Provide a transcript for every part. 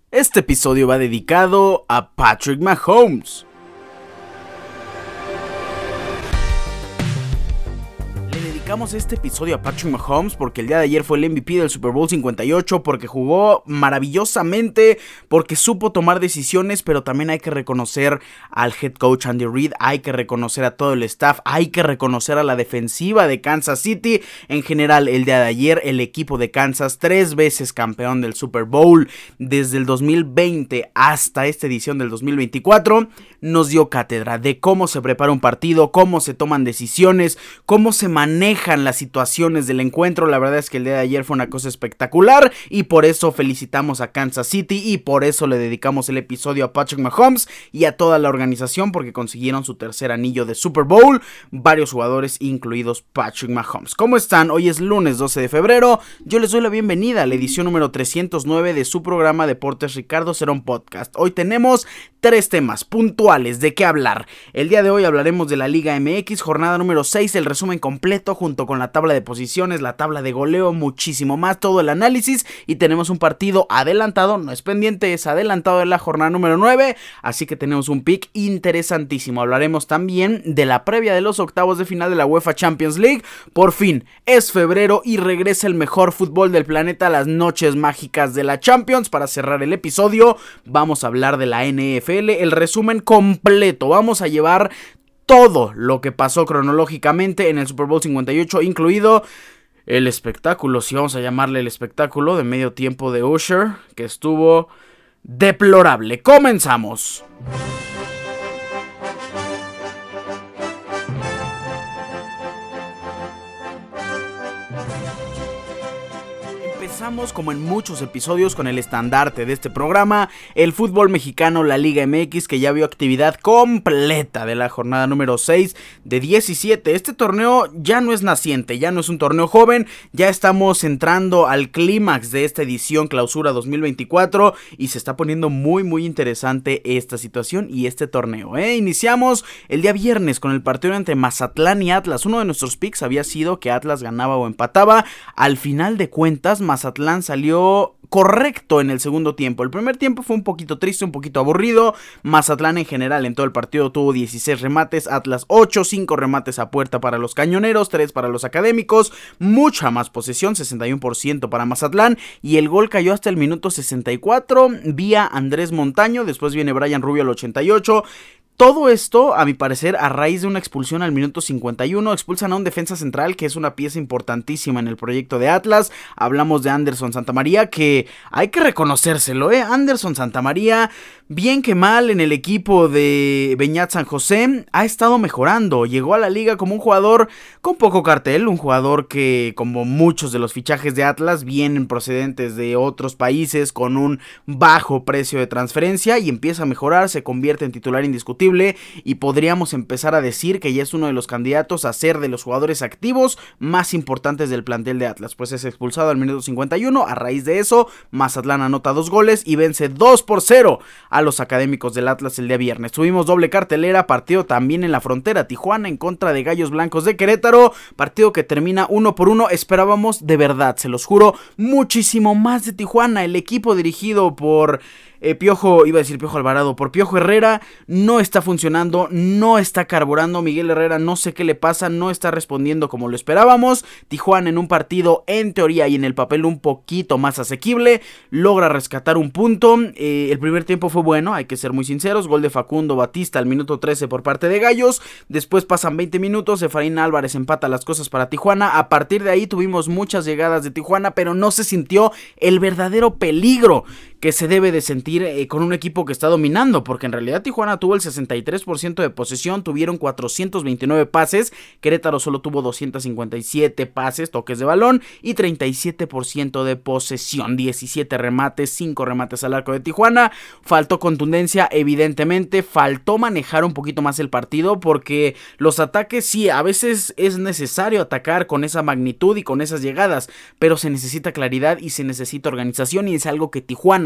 Este episodio va dedicado a Patrick Mahomes. Dedicamos este episodio a Patrick Mahomes porque el día de ayer fue el MVP del Super Bowl 58, porque jugó maravillosamente, porque supo tomar decisiones, pero también hay que reconocer al head coach Andy Reid, hay que reconocer a todo el staff, hay que reconocer a la defensiva de Kansas City. En general, el día de ayer, el equipo de Kansas, 3 veces campeón del Super Bowl desde el 2020 hasta esta edición del 2024, nos dio cátedra de cómo se prepara un partido, cómo se toman decisiones, cómo se manejan las situaciones del encuentro. La verdad es que el día de ayer fue una cosa espectacular y por eso felicitamos a Kansas City y por eso le dedicamos el episodio a Patrick Mahomes y a toda la organización, porque consiguieron su tercer anillo de Super Bowl, varios jugadores incluidos Patrick Mahomes. ¿Cómo están? Hoy es lunes 12 de febrero, yo les doy la bienvenida a la edición número 309 de su programa Deportes Ricardo Cerón Podcast. Hoy tenemos 3 temas puntuales de qué hablar. El día de hoy hablaremos de la Liga MX, jornada número 6, el resumen completo junto con la tabla de posiciones, la tabla de goleo, muchísimo más, todo el análisis, y tenemos un partido adelantado, no es pendiente, es adelantado de la jornada número 9, así que tenemos un pick interesantísimo. Hablaremos también de la previa de los octavos de final de la UEFA Champions League. Por fin, es febrero y regresa el mejor fútbol del planeta, las noches mágicas de la Champions. Para cerrar el episodio, vamos a hablar de la NFL, el resumen completo, vamos a llevar todo lo que pasó cronológicamente en el Super Bowl 58, incluido el espectáculo, si vamos a llamarle el espectáculo de medio tiempo de Usher, que estuvo deplorable. Comenzamos. Empezamos, como en muchos episodios, con el estandarte de este programa, el fútbol mexicano, la Liga MX, que ya vio actividad completa de la jornada número 6 de 17. Este torneo ya no es naciente, ya no es un torneo joven, ya estamos entrando al clímax de esta edición Clausura 2024 y se está poniendo muy interesante esta situación y este torneo. Iniciamos el día viernes con el partido entre Mazatlán y Atlas. Uno de nuestros picks había sido que Atlas ganaba o empataba. Al final de cuentas, Mazatlán salió correcto en el segundo tiempo. El primer tiempo fue un poquito triste, un poquito aburrido. Mazatlán en general en todo el partido tuvo 16 remates, Atlas 8, 5 remates a puerta para los cañoneros, 3 para los académicos, mucha más posesión, 61% para Mazatlán, y el gol cayó hasta el minuto 64 vía Andrés Montaño. Después viene Brian Rubio al 88. Todo esto, a mi parecer, a raíz de una expulsión al minuto 51, expulsan a un defensa central que es una pieza importantísima en el proyecto de Atlas. Hablamos de Anderson Santamaría, que hay que reconocérselo, Anderson Santamaría, bien que mal en el equipo de Beñat San José, ha estado mejorando. Llegó a la liga como un jugador con poco cartel, un jugador que, como muchos de los fichajes de Atlas, vienen procedentes de otros países con un bajo precio de transferencia, y empieza a mejorar, se convierte en titular indiscutible y podríamos empezar a decir que ya es uno de los candidatos a ser de los jugadores activos más importantes del plantel de Atlas. Pues es expulsado al minuto 51, a raíz de eso Mazatlán anota 2 goles y vence 2-0 a los académicos del Atlas el día viernes. Tuvimos doble cartelera, partido también en la frontera, Tijuana en contra de Gallos Blancos de Querétaro, partido que termina 1-1, esperábamos de verdad, se los juro, muchísimo más de Tijuana. El equipo dirigido por Piojo Alvarado, por Piojo Herrera, no está funcionando, no está carburando. Miguel Herrera, no sé qué le pasa, no está respondiendo como lo esperábamos. Tijuana, en un partido en teoría y en el papel un poquito más asequible, logra rescatar un punto. El primer tiempo fue bueno, hay que ser muy sinceros, gol de Facundo Batista al minuto 13 por parte de Gallos. Después pasan 20 minutos, Efraín Álvarez empata las cosas para Tijuana. A partir de ahí tuvimos muchas llegadas de Tijuana, pero no se sintió el verdadero peligro que se debe de sentir con un equipo que está dominando, porque en realidad Tijuana tuvo el 63% de posesión, tuvieron 429 pases, Querétaro solo tuvo 257 pases, toques de balón, y 37% de posesión, 17 remates, 5 remates al arco de Tijuana. Faltó contundencia, evidentemente, faltó manejar un poquito más el partido, porque los ataques sí, a veces es necesario atacar con esa magnitud y con esas llegadas, pero se necesita claridad y se necesita organización, y es algo que Tijuana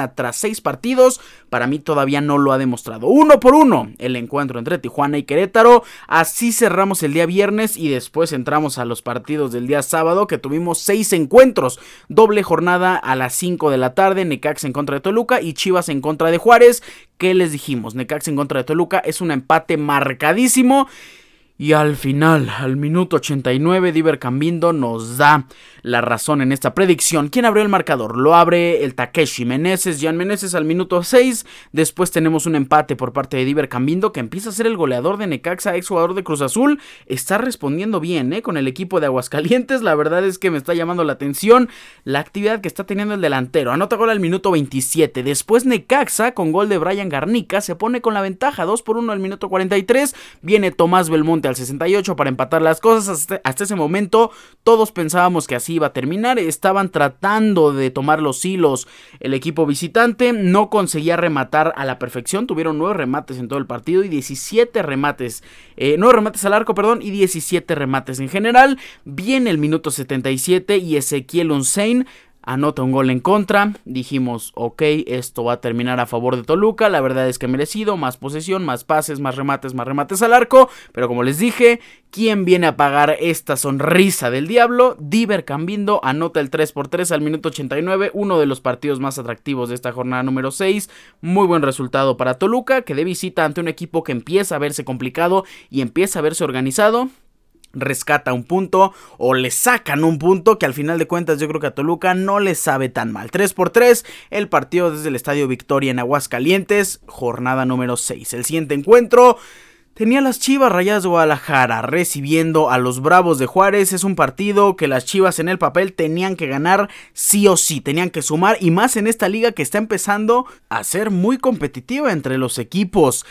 Tijuana tras 6 partidos, para mí todavía no lo ha demostrado. 1-1 el encuentro entre Tijuana y Querétaro. Así cerramos el día viernes y después entramos a los partidos del día sábado, que tuvimos 6 encuentros. Doble jornada a las 5 de la tarde, Necaxa en contra de Toluca y Chivas en contra de Juárez. ¿Qué les dijimos? Necaxa en contra de Toluca es un empate marcadísimo. Y al final, al minuto 89, Diver Cambindo nos da la razón en esta predicción. ¿Quién abrió el marcador? Lo abre el Takeshi Meneses, Jan Meneses al minuto 6. Después tenemos un empate por parte de Diver Cambindo, que empieza a ser el goleador de Necaxa, exjugador de Cruz Azul. Está respondiendo bien, con el equipo de Aguascalientes. La verdad es que me está llamando la atención la actividad que está teniendo el delantero. Anota gol al minuto 27. Después Necaxa, con gol de Brian Garnica, se pone con la ventaja 2-1 al minuto 43. Viene Tomás Belmonte al 68 para empatar las cosas. Hasta ese momento todos pensábamos que así iba a terminar. Estaban tratando de tomar los hilos el equipo visitante, no conseguía rematar a la perfección. Tuvieron 9 remates en todo el partido y 17 remates 9 remates al arco, y 17 remates en general. Viene el minuto 77 y Ezequiel Unsein anota un gol en contra. Dijimos, ok, esto va a terminar a favor de Toluca. La verdad es que merecido, más posesión, más pases, más remates al arco. Pero como les dije, ¿quién viene a pagar esta sonrisa del diablo? Diver Cambindo anota el 3-3 al minuto 89. Uno de los partidos más atractivos de esta jornada número 6. Muy buen resultado para Toluca, que de visita ante un equipo que empieza a verse complicado y empieza a verse organizado. Rescata un punto o le sacan un punto que al final de cuentas yo creo que a Toluca no le sabe tan mal. 3-3 el partido desde el Estadio Victoria en Aguascalientes, jornada número 6. El siguiente encuentro tenía las Chivas Rayadas de Guadalajara recibiendo a los Bravos de Juárez. Es un partido que las Chivas en el papel tenían que ganar sí o sí, tenían que sumar, y más en esta liga que está empezando a ser muy competitiva entre los equipos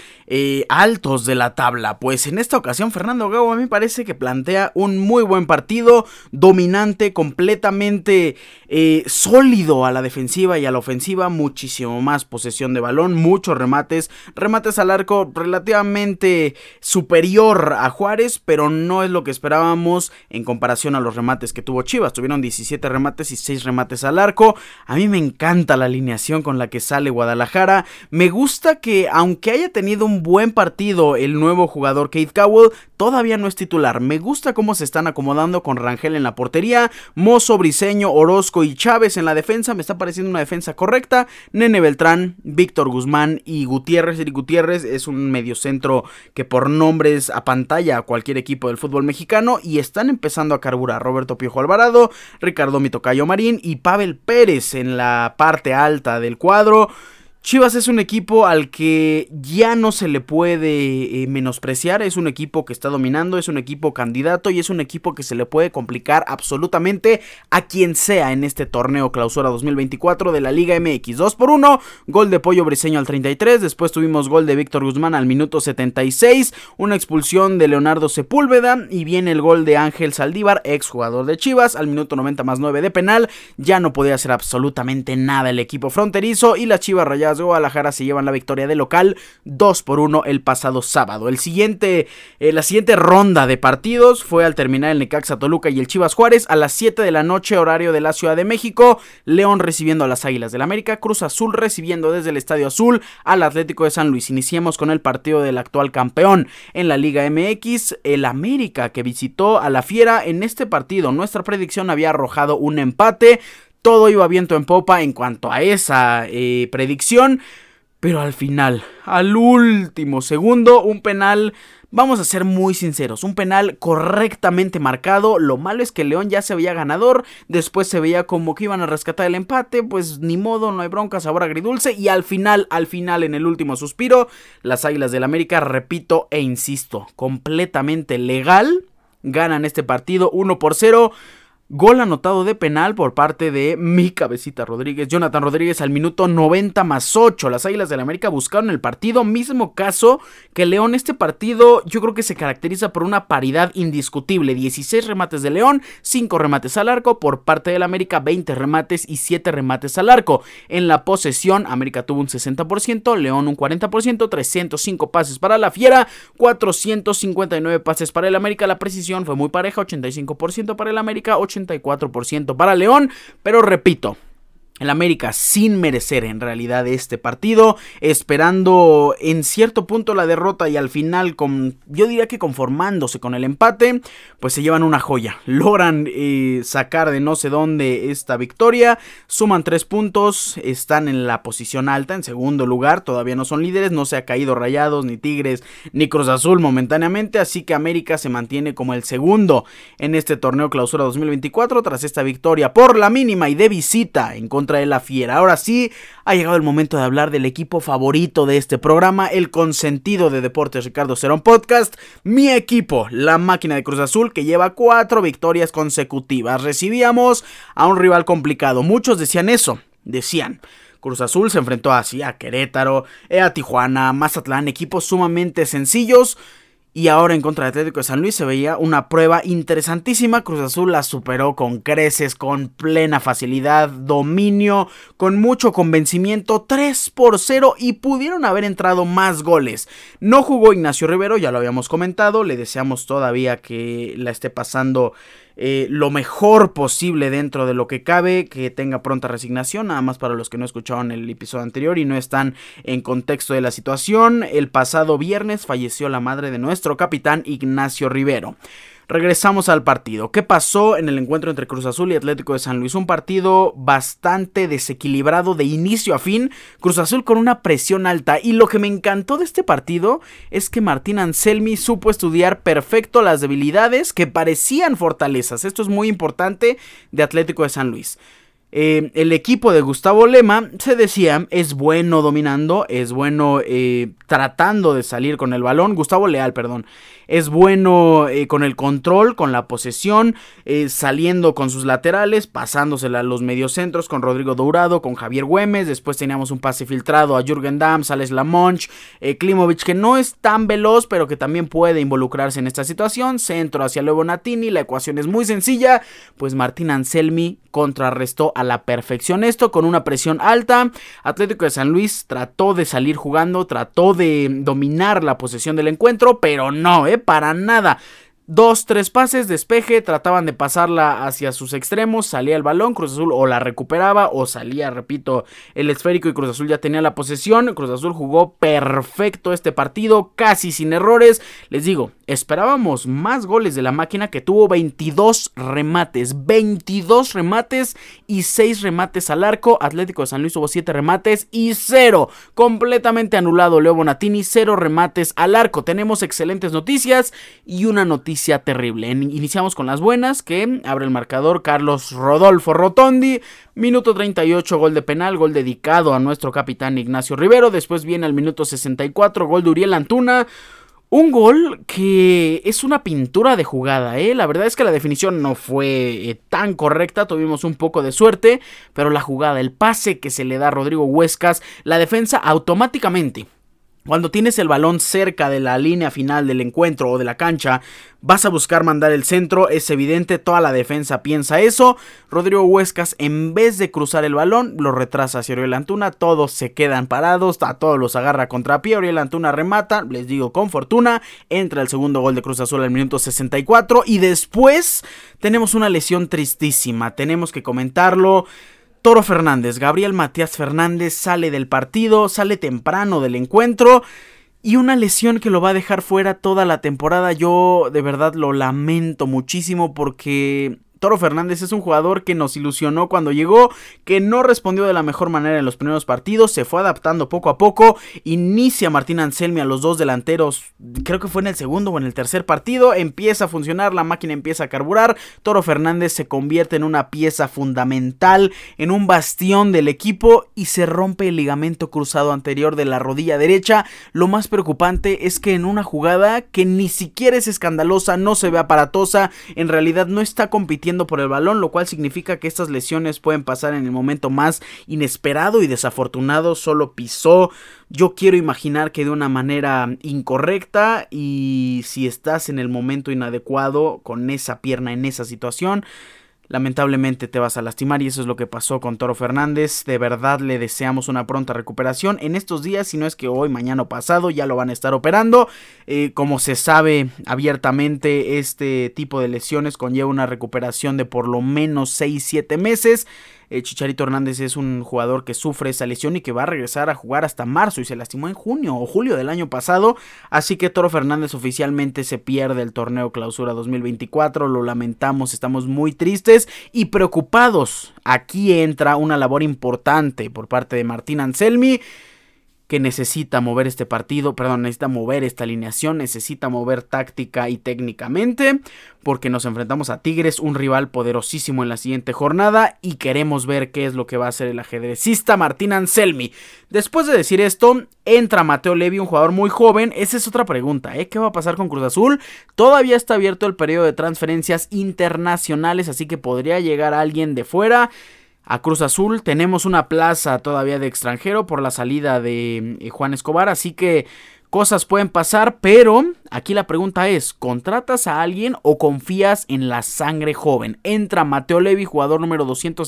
altos de la tabla. Pues en esta ocasión Fernando Gago a mí me parece que plantea un muy buen partido, dominante, completamente sólido a la defensiva y a la ofensiva, muchísimo más posesión de balón, muchos remates al arco relativamente superior a Juárez, pero no es lo que esperábamos en comparación a los remates que tuvo Chivas. Tuvieron 17 remates y 6 remates al arco. A mí me encanta la alineación con la que sale Guadalajara. Me gusta que, aunque haya tenido un buen partido el nuevo jugador Keith Cowell, todavía no es titular. Me gusta cómo se están acomodando con Rangel en la portería, Mozo, Briseño, Orozco y Chávez en la defensa. Me está pareciendo una defensa correcta. Nene Beltrán, Víctor Guzmán y Gutiérrez. Eric Gutiérrez es un mediocentro que por nombres apantalla a cualquier equipo del fútbol mexicano, y están empezando a carburar. Roberto Piojo Alvarado, Ricardo Mitocayo Marín y Pavel Pérez en la parte alta del cuadro. Chivas es un equipo al que ya no se le puede menospreciar. Es un equipo que está dominando, es un equipo candidato y es un equipo que se le puede complicar absolutamente a quien sea en este torneo Clausura 2024 de la Liga MX. 2-1, gol de Pollo Briseño al 33, después tuvimos gol de Víctor Guzmán al minuto 76, una expulsión de Leonardo Sepúlveda y viene el gol de Ángel Saldívar, exjugador de Chivas, al minuto 90+9 de penal. Ya no podía hacer absolutamente nada el equipo fronterizo y las Chivas Rayadas de Guadalajara se llevan la victoria de local 2-1 el pasado sábado. La siguiente ronda de partidos fue al terminar el Necaxa Toluca y el Chivas Juárez a las 7 de la noche horario de la Ciudad de México. León recibiendo a las Águilas del América, Cruz Azul recibiendo desde el Estadio Azul al Atlético de San Luis. Iniciemos con el partido del actual campeón en la Liga MX, el América, que visitó a la Fiera. En este partido nuestra predicción había arrojado un empate. Todo iba viento en popa en cuanto a esa predicción, pero al final, al último segundo, un penal, vamos a ser muy sinceros, un penal correctamente marcado. Lo malo es que León ya se veía ganador, después se veía como que iban a rescatar el empate, pues ni modo, no hay bronca, sabor agridulce, y al final, en el último suspiro, las Águilas del América, repito e insisto, completamente legal, ganan este partido 1-0. Gol anotado de penal por parte de mi cabecita Rodríguez, Jonathan Rodríguez, al minuto 90+8. Las Águilas del América buscaron el partido, mismo caso que León. Este partido yo creo que se caracteriza por una paridad indiscutible. 16 remates de León, 5 remates al arco. Por parte del América, 20 remates y 7 remates al arco. En la posesión, América tuvo un 60%, León un 40%, 305 pases para la Fiera, 459 pases para el América. La precisión fue muy pareja, 85% para el América, 84% para León, pero repito, El América sin merecer en realidad este partido, esperando en cierto punto la derrota y al final, yo diría que conformándose con el empate, pues se llevan una joya. Logran sacar de no sé dónde esta victoria, suman 3 puntos, están en la posición alta, en segundo lugar, todavía no son líderes, no se ha caído Rayados, ni Tigres, ni Cruz Azul momentáneamente, así que América se mantiene como el segundo en este torneo Clausura 2024 tras esta victoria por la mínima y de visita en contra de la Fiera. Ahora sí, ha llegado el momento de hablar del equipo favorito de este programa, el consentido de Deportes Ricardo Cerón Podcast, mi equipo, la Máquina de Cruz Azul, que lleva 4 victorias consecutivas. Recibíamos a un rival complicado, muchos decían eso, Cruz Azul se enfrentó así a Querétaro, a Tijuana, Mazatlán, equipos sumamente sencillos. Y ahora en contra de Atlético de San Luis se veía una prueba interesantísima. Cruz Azul la superó con creces, con plena facilidad, dominio, con mucho convencimiento, 3-0 y pudieron haber entrado más goles. No jugó Ignacio Rivero, ya lo habíamos comentado, le deseamos todavía que la esté pasando lo mejor posible dentro de lo que cabe, que tenga pronta resignación. Nada más para los que no escucharon el episodio anterior y no están en contexto de la situación, el pasado viernes falleció la madre de nuestro capitán Ignacio Rivero. Regresamos al partido. ¿Qué pasó en el encuentro entre Cruz Azul y Atlético de San Luis? Un partido bastante desequilibrado de inicio a fin. Cruz Azul con una presión alta. Y lo que me encantó de este partido es que Martín Anselmi supo estudiar perfecto las debilidades que parecían fortalezas. Esto es muy importante de Atlético de San Luis. El equipo de Gustavo Lema, se decía, es bueno dominando, es bueno tratando de salir con el balón. Gustavo Leal, perdón. Es bueno con el control, con la posesión, saliendo con sus laterales, pasándosela a los mediocentros con Rodrigo Dourado, con Javier Güemes. Después teníamos un pase filtrado a Jürgen Damm, Sales Lamonch, Klimovic, que no es tan veloz, pero que también puede involucrarse en esta situación. Centro hacia Leo Bonatini, la ecuación es muy sencilla, pues Martín Anselmi contrarrestó a la perfección esto con una presión alta. Atlético de San Luis trató de salir jugando, trató de dominar la posesión del encuentro, pero no, para nada. 2-3 pases, despeje, trataban de pasarla hacia sus extremos, salía el balón, Cruz Azul o la recuperaba o salía, repito, el esférico y Cruz Azul ya tenía la posesión. Cruz Azul jugó perfecto este partido, casi sin errores. Les digo, esperábamos más goles de la máquina, que tuvo 22 remates y 6 remates al arco. Atlético de San Luis tuvo 7 remates y 0, completamente anulado Leo Bonatini, 0 remates al arco. Tenemos excelentes noticias y una noticia terrible. Iniciamos con las buenas, que abre el marcador Carlos Rodolfo Rotondi, minuto 38, gol de penal, gol dedicado a nuestro capitán Ignacio Rivero. Después viene al minuto 64, gol de Uriel Antuna. Un gol que es una pintura de jugada, La verdad es que la definición no fue tan correcta, tuvimos un poco de suerte, pero la jugada, el pase que se le da a Rodrigo Huescas, la defensa automáticamente, cuando tienes el balón cerca de la línea final del encuentro o de la cancha, vas a buscar mandar el centro, es evidente, toda la defensa piensa eso. Rodrigo Huescas, en vez de cruzar el balón, lo retrasa hacia Uriel Antuna, todos se quedan parados, a todos los agarra contrapié, Uriel Antuna remata, les digo con fortuna, entra el segundo gol de Cruz Azul al minuto 64 y después tenemos una lesión tristísima, tenemos que comentarlo. Toro Fernández, Gabriel Matías Fernández sale del partido, sale temprano del encuentro y una lesión que lo va a dejar fuera toda la temporada. Yo de verdad lo lamento muchísimo porque Toro Fernández es un jugador que nos ilusionó cuando llegó, que no respondió de la mejor manera en los primeros partidos, se fue adaptando poco a poco, inicia Martín Anselmi a los 2 delanteros, creo que fue en el segundo o en el tercer partido, empieza a funcionar, la máquina empieza a carburar, Toro Fernández se convierte en una pieza fundamental, en un bastión del equipo y se rompe el ligamento cruzado anterior de la rodilla derecha. Lo más preocupante es que en una jugada que ni siquiera es escandalosa, no se ve aparatosa, en realidad no está compitiendo por el balón, lo cual significa que estas lesiones pueden pasar en el momento más inesperado y desafortunado, solo pisó. Yo quiero imaginar que de una manera incorrecta, y si estás en el momento inadecuado con esa pierna en esa situación, lamentablemente te vas a lastimar y eso es lo que pasó con Toro Fernández. De verdad le deseamos una pronta recuperación. En estos días, si no es que hoy, mañana o pasado, ya lo van a estar operando. Como se sabe abiertamente, este tipo de lesiones conlleva una recuperación de por lo menos 6-7 meses. Chicharito Hernández es un jugador que sufre esa lesión y que va a regresar a jugar hasta marzo y se lastimó en junio o julio del año pasado, así que Toro Fernández oficialmente se pierde el torneo Clausura 2024, lo lamentamos, estamos muy tristes y preocupados. Aquí entra una labor importante por parte de Martín Anselmi, que necesita mover este partido, necesita mover esta alineación, necesita mover táctica y técnicamente, porque nos enfrentamos a Tigres, un rival poderosísimo en la siguiente jornada, y queremos ver qué es lo que va a hacer el ajedrecista Martín Anselmi. Después de decir esto, entra Mateo Levi, un jugador muy joven. Esa es otra pregunta, ¿qué va a pasar con Cruz Azul? Todavía está abierto el periodo de transferencias internacionales, así que podría llegar alguien de fuera a Cruz Azul. Tenemos una plaza todavía de extranjero por la salida de Juan Escobar, así que cosas pueden pasar, pero aquí la pregunta es, ¿contratas a alguien o confías en la sangre joven? Entra Mateo Levi, jugador número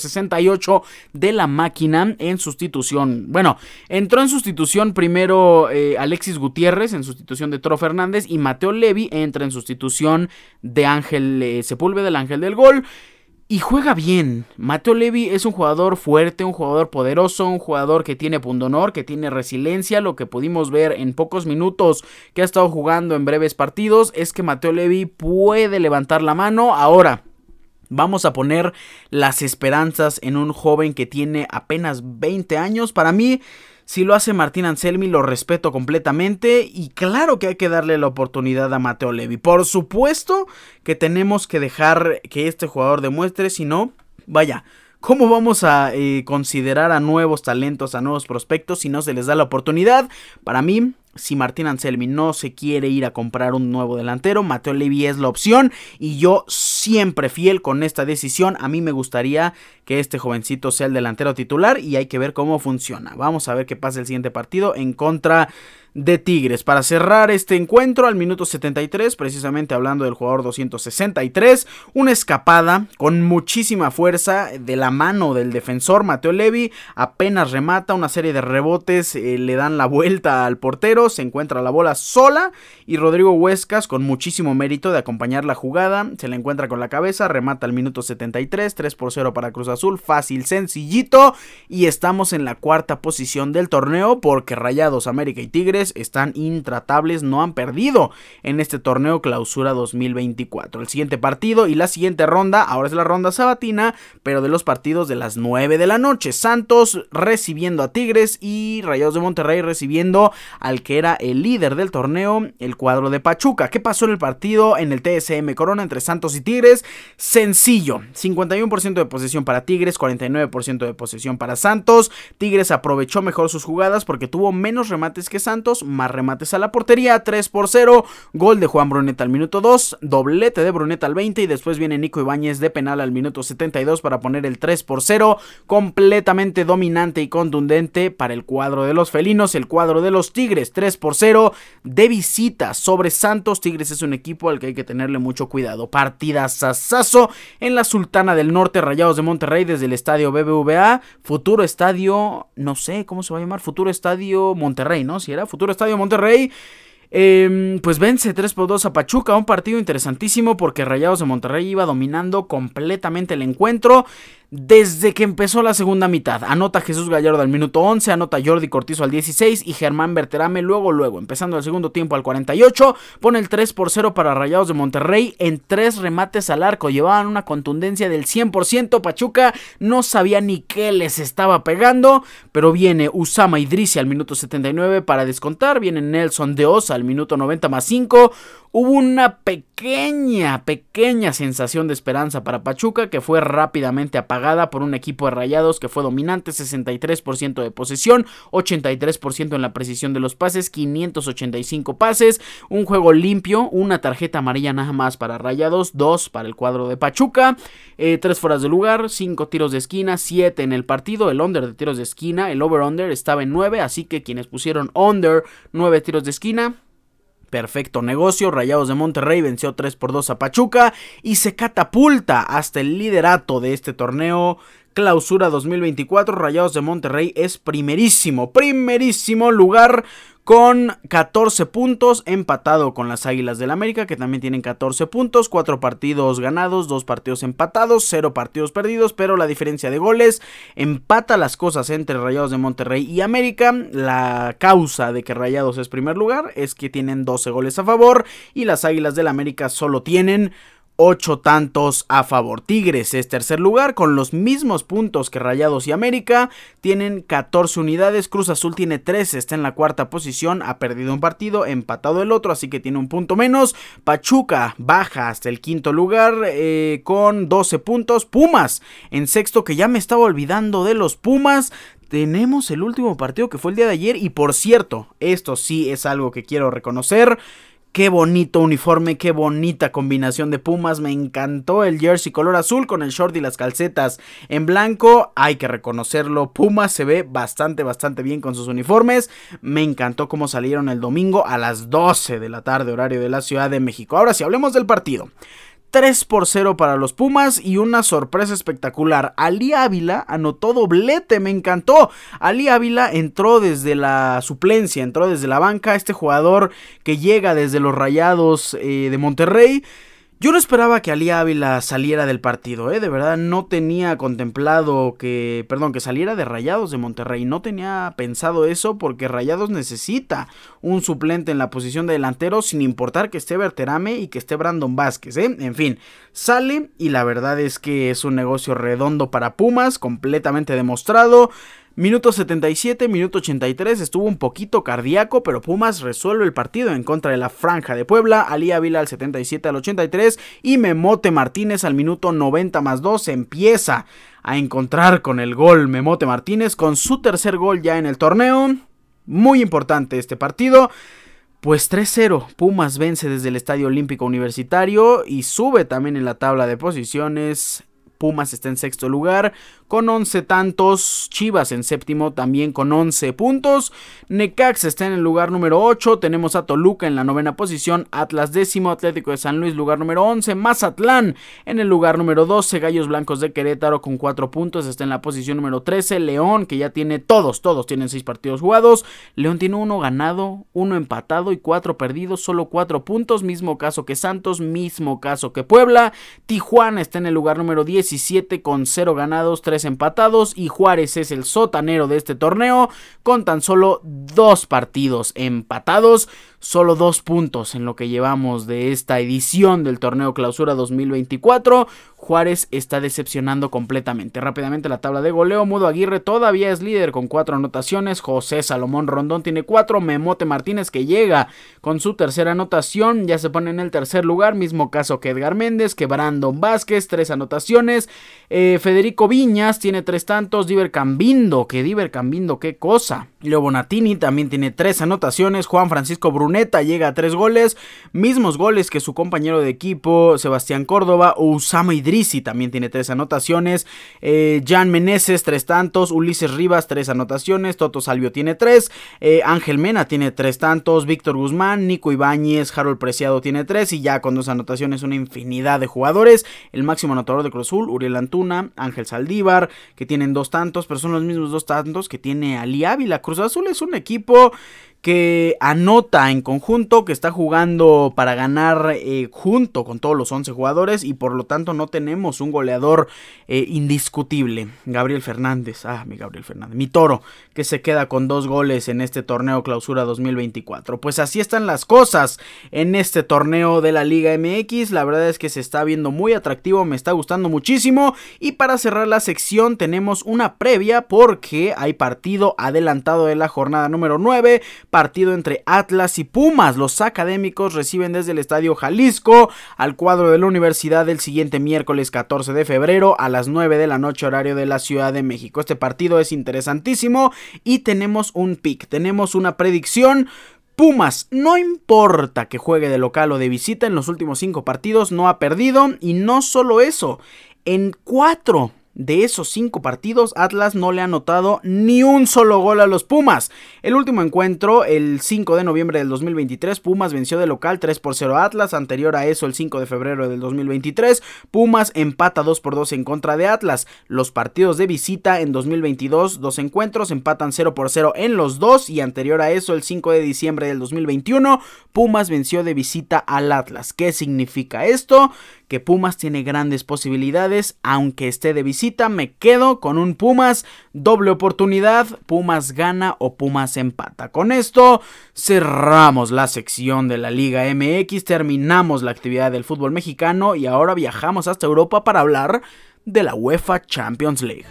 268 de la máquina, en sustitución. Bueno, entró en sustitución primero Alexis Gutiérrez, en sustitución de Toro Fernández, y Mateo Levi entra en sustitución de Ángel Sepúlveda, del Ángel del Gol. Y juega bien. Mateo Levi es un jugador fuerte, un jugador poderoso, un jugador que tiene pundonor, que tiene resiliencia. Lo que pudimos ver en pocos minutos que ha estado jugando en breves partidos es que Mateo Levi puede levantar la mano. Ahora, vamos a poner las esperanzas en un joven que tiene apenas 20 años. Para mí, si lo hace Martín Anselmi, lo respeto completamente, y claro que hay que darle la oportunidad a Mateo Levi. Por supuesto que tenemos que dejar que este jugador demuestre, si no, vaya, ¿cómo vamos a considerar a nuevos talentos, a nuevos prospectos si no se les da la oportunidad? Para mí, si Martín Anselmi no se quiere ir a comprar un nuevo delantero, Mateo Levi es la opción, y yo siempre fiel con esta decisión. A mí me gustaría que este jovencito sea el delantero titular y hay que ver cómo funciona. Vamos a ver qué pasa el siguiente partido en contra de Tigres. Para cerrar este encuentro, al minuto 73, precisamente hablando del jugador 263, una escapada con muchísima fuerza de la mano del defensor Mateo Levi, apenas remata, una serie de rebotes le dan la vuelta al portero, se encuentra la bola sola y Rodrigo Huescas, con muchísimo mérito de acompañar la jugada, se la encuentra con la cabeza, remata al minuto 73, 3-0 para Cruz Azul, fácil, sencillito, y estamos en la cuarta posición del torneo porque Rayados, América y Tigres están intratables, no han perdido en este torneo Clausura 2024. El siguiente partido y la siguiente ronda, ahora es la ronda sabatina, pero de los partidos de las 9 de la noche. Santos recibiendo a Tigres y Rayados de Monterrey recibiendo al que era el líder del torneo, el cuadro de Pachuca. ¿Qué pasó en el partido en el TSM Corona entre Santos y Tigres? Sencillo, 51% de posesión para Tigres, 49% de posesión para Santos. Tigres aprovechó mejor sus jugadas porque tuvo menos remates que Santos, más remates a la portería, 3-0, gol de Juan Bruneta al minuto 2, doblete de Bruneta al 20 y después viene Nico Ibáñez de penal al minuto 72 para poner el 3-0, completamente dominante y contundente para el cuadro de los felinos, el cuadro de los Tigres, 3-0 de visita sobre Santos. Tigres es un equipo al que hay que tenerle mucho cuidado. Partidazazazo en la Sultana del Norte, Rayados de Monterrey desde el estadio BBVA, futuro estadio, no sé cómo se va a llamar, futuro estadio Monterrey, ¿no? Si era futuro estadio Monterrey. Pues vence 3-2 a Pachuca, un partido interesantísimo porque Rayados de Monterrey iba dominando completamente el encuentro desde que empezó la segunda mitad. Anota Jesús Gallardo al minuto 11, anota Jordi Cortizo al 16 y Germán Berterame luego, empezando el segundo tiempo al 48, pone el 3-0 para Rayados de Monterrey en 3 remates al arco. Llevaban una contundencia del 100%, Pachuca no sabía ni qué les estaba pegando, pero viene Usama Idrissi al minuto 79 para descontar, viene Nelson de Osa al minuto 90 más 5, hubo una pequeña sensación de esperanza para Pachuca que fue rápidamente apagada por un equipo de Rayados que fue dominante, 63% de posesión, 83% en la precisión de los pases, 585 pases, un juego limpio, una tarjeta amarilla nada más para Rayados, 2 para el cuadro de Pachuca, 3 fueras de lugar, 5 tiros de esquina, 7 en el partido, el under de tiros de esquina, el over-under estaba en 9, así que quienes pusieron under 9 tiros de esquina, perfecto negocio. Rayados de Monterrey venció 3-2 a Pachuca y se catapulta hasta el liderato de este torneo Clausura 2024. Rayados de Monterrey es primerísimo lugar con 14 puntos, empatado con las Águilas del América, que también tienen 14 puntos, 4 partidos ganados, 2 partidos empatados, 0 partidos perdidos, pero la diferencia de goles empata las cosas entre Rayados de Monterrey y América. La causa de que Rayados es primer lugar es que tienen 12 goles a favor y las Águilas del América solo tienen 8 tantos a favor. Tigres es tercer lugar con los mismos puntos que Rayados y América, tienen 14 unidades, Cruz Azul tiene 13, está en la cuarta posición, ha perdido un partido, empatado el otro, así que tiene un punto menos. Pachuca baja hasta el quinto lugar con 12 puntos, Pumas en sexto, que ya me estaba olvidando de los Pumas. Tenemos el último partido que fue el día de ayer y por cierto, esto sí es algo que quiero reconocer. Qué bonito uniforme, qué bonita combinación de Pumas, me encantó el jersey color azul con el short y las calcetas en blanco, hay que reconocerlo, Pumas se ve bastante bien con sus uniformes, me encantó cómo salieron el domingo a las 12 de la tarde, horario de la Ciudad de México. Ahora sí, hablemos del partido. 3-0 para los Pumas y una sorpresa espectacular. Ali Ávila anotó doblete, me encantó. Ali Ávila entró desde la suplencia, entró desde la banca. Este jugador que llega desde los Rayados de Monterrey. Yo no esperaba que Ali Ávila saliera del partido, de verdad no tenía contemplado que saliera de Rayados de Monterrey, no tenía pensado eso porque Rayados necesita un suplente en la posición de delantero sin importar que esté Berterame y que esté Brandon Vázquez, en fin, sale y la verdad es que es un negocio redondo para Pumas, completamente demostrado. Minuto 77, minuto 83, estuvo un poquito cardíaco, pero Pumas resuelve el partido en contra de la Franja de Puebla. Ali Ávila al 77 al 83 y Memote Martínez al minuto 90 más 2 se empieza a encontrar con el gol. Memote Martínez con su tercer gol ya en el torneo, muy importante este partido. Pues 3-0, Pumas vence desde el Estadio Olímpico Universitario y sube también en la tabla de posiciones. Pumas está en sexto lugar con 11 tantos, Chivas en séptimo también con 11 puntos, Necaxa está en el lugar número 8, tenemos a Toluca en la novena posición, Atlas décimo, Atlético de San Luis lugar número 11, Mazatlán en el lugar número 12, Gallos Blancos de Querétaro con 4 puntos, está en la posición número 13, León que ya tiene todos tienen 6 partidos jugados, León tiene 1 ganado, 1 empatado y 4 perdidos, solo 4 puntos, mismo caso que Santos, mismo caso que Puebla, Tijuana está en el lugar número 17 con 0 ganados, 3 empatados y Juárez es el sotanero de este torneo con tan solo 2 partidos empatados, solo 2 puntos en lo que llevamos de esta edición del torneo Clausura 2024. Juárez está decepcionando completamente. Rápidamente la tabla de goleo, Mudo Aguirre todavía es líder con 4 anotaciones, José Salomón Rondón tiene 4, Memote Martínez que llega con su tercera anotación, ya se pone en el tercer lugar, mismo caso que Edgar Méndez, que Brandon Vázquez, 3 anotaciones, Federico Viñas tiene 3 tantos, Diver Cambindo, qué cosa, Leo Bonatini también tiene 3 anotaciones, Juan Francisco Bruneta llega a 3 goles, mismos goles que su compañero de equipo Sebastián Córdoba, Usama Idrisi también tiene 3 anotaciones, Jan Meneses 3 tantos, Ulises Rivas 3 anotaciones, Toto Salvio tiene 3, Ángel Mena tiene 3 tantos, Víctor Guzmán, Nico Ibáñez, Harold Preciado tiene 3 y ya con 2 anotaciones una infinidad de jugadores, el máximo anotador de Cruz Azul, Uriel Antuna, Ángel Saldívar, que tienen 2 tantos, pero son los mismos 2 tantos que tiene Ali Ávila. Cruz Azul es un equipo que anota en conjunto, que está jugando para ganar junto con todos los 11 jugadores y por lo tanto no tenemos un goleador indiscutible. Gabriel Fernández, mi toro, que se queda con 2 goles en este torneo Clausura 2024. Pues así están las cosas en este torneo de la Liga MX, la verdad es que se está viendo muy atractivo, me está gustando muchísimo y para cerrar la sección tenemos una previa porque hay partido adelantado de la jornada número 9, partido entre Atlas y Pumas. Los académicos reciben desde el Estadio Jalisco al cuadro de la Universidad el siguiente miércoles 14 de febrero a las 9 de la noche horario de la Ciudad de México. Este partido es interesantísimo y tenemos un pick, tenemos una predicción. Pumas, no importa que juegue de local o de visita, en los últimos 5 partidos no ha perdido y no solo eso, en 4 de esos 5 partidos, Atlas no le ha anotado ni un solo gol a los Pumas. El último encuentro, el 5 de noviembre del 2023, Pumas venció de local 3-0 a Atlas. Anterior a eso, el 5 de febrero del 2023, Pumas empata 2-2 en contra de Atlas. Los partidos de visita en 2022, 2 encuentros, empatan 0-0 en los dos. Y anterior a eso, el 5 de diciembre del 2021, Pumas venció de visita al Atlas. ¿Qué significa esto? Que Pumas tiene grandes posibilidades, aunque esté de visita. Me quedo con un Pumas, doble oportunidad, Pumas gana o Pumas empata. Con esto cerramos la sección de la Liga MX, terminamos la actividad del fútbol mexicano y ahora viajamos hasta Europa para hablar de la UEFA Champions League.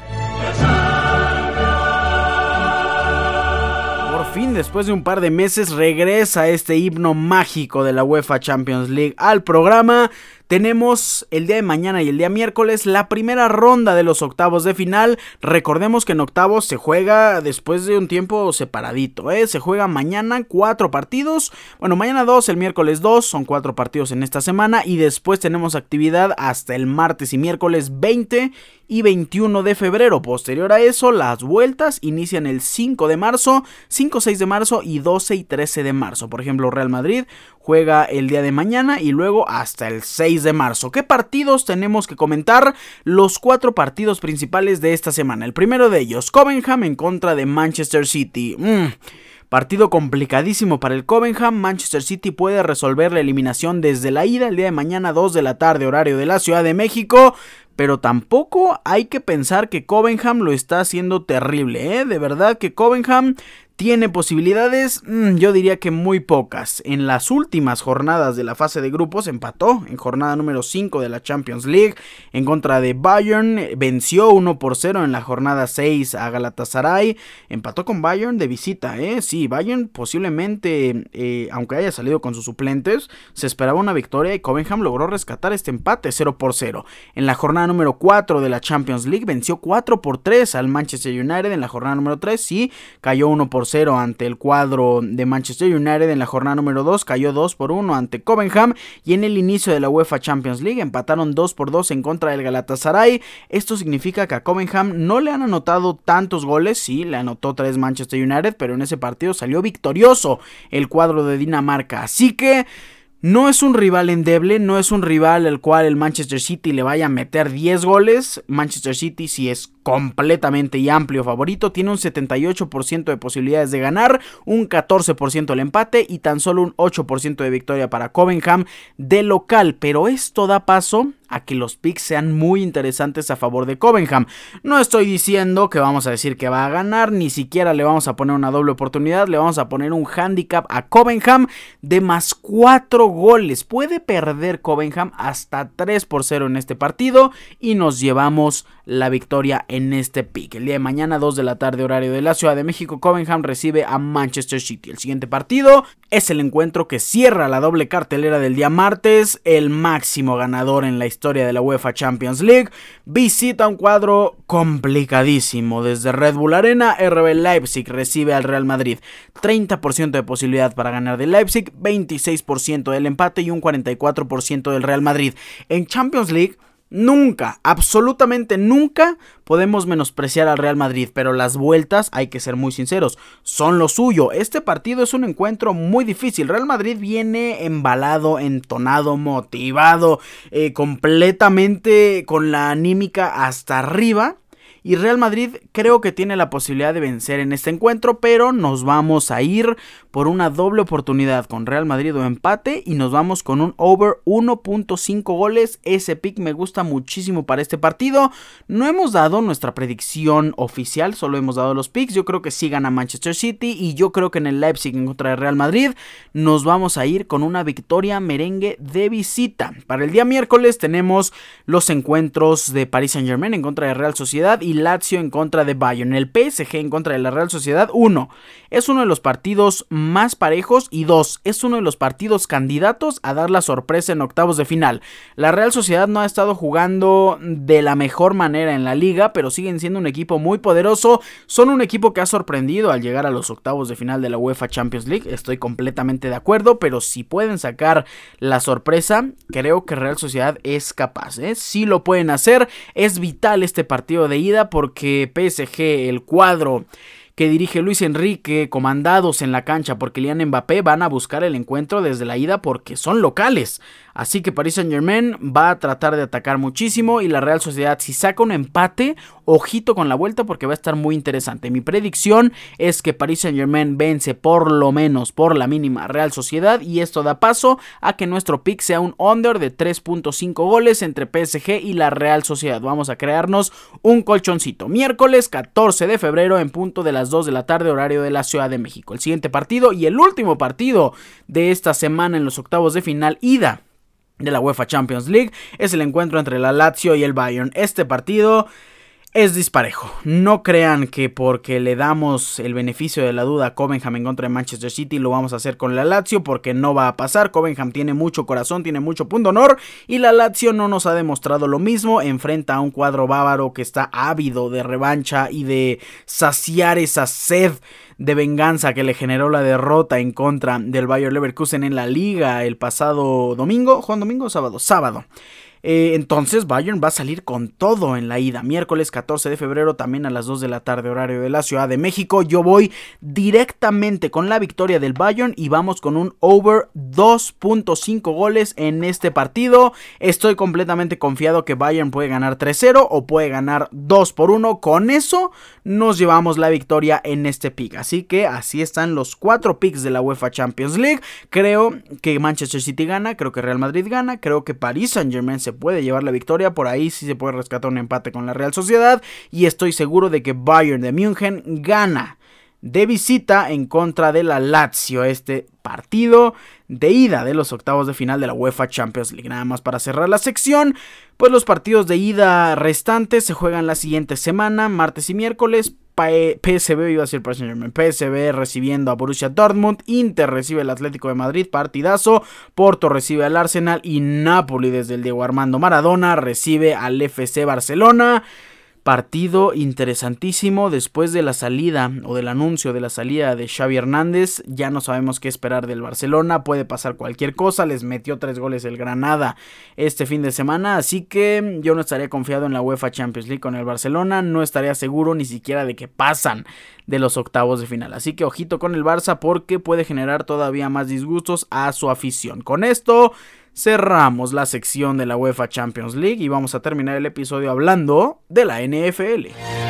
Por fin, después de un par de meses, regresa este himno mágico de la UEFA Champions League al programa. Tenemos el día de mañana y el día miércoles la primera ronda de los octavos de final. Recordemos que en octavos se juega después de un tiempo separadito, Se juega mañana 4 partidos. Bueno, mañana 2, el miércoles 2, son 4 partidos en esta semana. Y después tenemos actividad hasta el martes y miércoles 20 y 21 de febrero. Posterior a eso, las vueltas inician el 5 de marzo, 5, 6 de marzo y 12 y 13 de marzo. Por ejemplo, Real Madrid juega el día de mañana y luego hasta el 6 de marzo. ¿Qué partidos tenemos que comentar? Los 4 partidos principales de esta semana. El primero de ellos, Covenham en contra de Manchester City. Partido complicadísimo para el Covenham. Manchester City puede resolver la eliminación desde la ida el día de mañana 2 de la tarde, horario de la Ciudad de México. Pero tampoco hay que pensar que Covenham lo está haciendo terrible, De verdad que Covenham tiene posibilidades, yo diría que muy pocas. En las últimas jornadas de la fase de grupos empató en jornada número 5 de la Champions League en contra de Bayern, venció 1-0 en la jornada 6 a Galatasaray, empató con Bayern de visita, Sí, Bayern posiblemente, aunque haya salido con sus suplentes, se esperaba una victoria y Covenham logró rescatar este empate 0-0. En la jornada número 4 de la Champions League venció 4-3 al Manchester United. En la jornada número 3 sí, cayó 1-0 ante el cuadro de Manchester United. En la jornada número 2 cayó 2-1 ante Covenham. Y en el inicio de la UEFA Champions League empataron 2-2 en contra del Galatasaray. Esto significa que a Covenham no le han anotado tantos goles. Sí, le anotó 3 Manchester United, pero en ese partido salió victorioso el cuadro de Dinamarca. Así que no es un rival endeble, no es un rival al cual el Manchester City le vaya a meter 10 goles. Manchester City sí es completamente y amplio favorito, tiene un 78% de posibilidades de ganar, un 14% el empate y tan solo un 8% de victoria para Covenham de local, pero esto da paso a que los picks sean muy interesantes a favor de Covenham. No estoy diciendo que vamos a decir que va a ganar, ni siquiera le vamos a poner una doble oportunidad, le vamos a poner un handicap a Covenham de más 4 goles. Puede perder Covenham hasta 3-0 en este partido y nos llevamos la victoria en este pick. El día de mañana 2 de la tarde horario de la Ciudad de México, Covenham recibe a Manchester City. El siguiente partido es el encuentro que cierra la doble cartelera del día martes. El máximo ganador en la historia de la UEFA Champions League visita un cuadro complicadísimo. Desde Red Bull Arena, RB Leipzig recibe al Real Madrid. 30% de posibilidad para ganar de Leipzig, 26% del empate y un 44% del Real Madrid. En Champions League nunca, absolutamente nunca podemos menospreciar al Real Madrid, pero las vueltas, hay que ser muy sinceros, son lo suyo. Este partido es un encuentro muy difícil. Real Madrid viene embalado, entonado, motivado, completamente con la anímica hasta arriba. Y Real Madrid creo que tiene la posibilidad de vencer en este encuentro, pero nos vamos a ir por una doble oportunidad con Real Madrid o empate y nos vamos con un over 1.5 goles. Ese pick me gusta muchísimo para este partido. No hemos dado nuestra predicción oficial, solo hemos dado los picks. Yo creo que sí gana Manchester City y yo creo que en el Leipzig en contra de Real Madrid nos vamos a ir con una victoria merengue de visita. Para el día miércoles tenemos los encuentros de Paris Saint-Germain en contra de Real Sociedad y y Lazio en contra de Bayern. El PSG en contra de la Real Sociedad, 1. Es uno de los partidos más parejos y 2. Es uno de los partidos candidatos a dar la sorpresa en octavos de final. La Real Sociedad no ha estado jugando de la mejor manera en la liga, pero siguen siendo un equipo muy poderoso. Son un equipo que ha sorprendido al llegar a los octavos de final de la UEFA Champions League. Estoy completamente de acuerdo, pero si pueden sacar la sorpresa, creo que Real Sociedad es capaz, sí lo pueden hacer. Es vital este partido de ida porque PSG, el cuadro que dirige Luis Enrique, comandados en la cancha por Kylian Mbappé, van a buscar el encuentro desde la ida porque son locales. Así que Paris Saint-Germain va a tratar de atacar muchísimo y la Real Sociedad, si saca un empate, ojito con la vuelta porque va a estar muy interesante. Mi predicción es que Paris Saint-Germain vence por lo menos por la mínima Real Sociedad y esto da paso a que nuestro pick sea un under de 3.5 goles entre PSG y la Real Sociedad. Vamos a crearnos un colchoncito. Miércoles 14 de febrero en punto de las 2 de la tarde, horario de la Ciudad de México. El siguiente partido y el último partido de esta semana en los octavos de final ida de la UEFA Champions League es el encuentro entre la Lazio y el Bayern. Este partido es disparejo. No crean que porque le damos el beneficio de la duda a Covenham en contra de Manchester City lo vamos a hacer con la Lazio, porque no va a pasar. Covenham tiene mucho corazón, tiene mucho punto honor y la Lazio no nos ha demostrado lo mismo. Enfrenta a un cuadro bávaro que está ávido de revancha y de saciar esa sed de venganza que le generó la derrota en contra del Bayer Leverkusen en la liga el pasado domingo. ¿Juan domingo o sábado? Sábado. Entonces Bayern va a salir con todo en la ida. Miércoles 14 de febrero también a las 2 de la tarde, horario de la Ciudad de México. Yo voy directamente con la victoria del Bayern y vamos con un over 2.5 goles en este partido. Estoy completamente confiado que Bayern puede ganar 3-0 o puede ganar 2-1. Con eso nos llevamos la victoria en este pick. Así que así están los 4 picks de la UEFA Champions League. Creo que Manchester City gana, creo que Real Madrid gana, creo que Paris Saint-Germain se puede llevar la victoria, por ahí sí se puede rescatar un empate con la Real Sociedad y estoy seguro de que Bayern de München gana de visita en contra de la Lazio este partido de ida de los octavos de final de la UEFA Champions League. Nada más para cerrar la sección, pues los partidos de ida restantes se juegan la siguiente semana, martes y miércoles. PSV, iba a decir Paris Saint-Germain, PSV recibiendo a Borussia Dortmund, Inter recibe al Atlético de Madrid, partidazo, Porto recibe al Arsenal y Napoli desde el Diego Armando Maradona recibe al FC Barcelona. Partido interesantísimo después de la salida o del anuncio de la salida de Xavi Hernández. Ya no sabemos qué esperar del Barcelona, puede pasar cualquier cosa. Les metió 3 goles el Granada este fin de semana, así que yo no estaría confiado en la UEFA Champions League con el Barcelona. No estaría seguro ni siquiera de que pasan de los octavos de final, así que ojito con el Barça porque puede generar todavía más disgustos a su afición. Con esto cerramos la sección de la UEFA Champions League y vamos a terminar el episodio hablando de la NFL.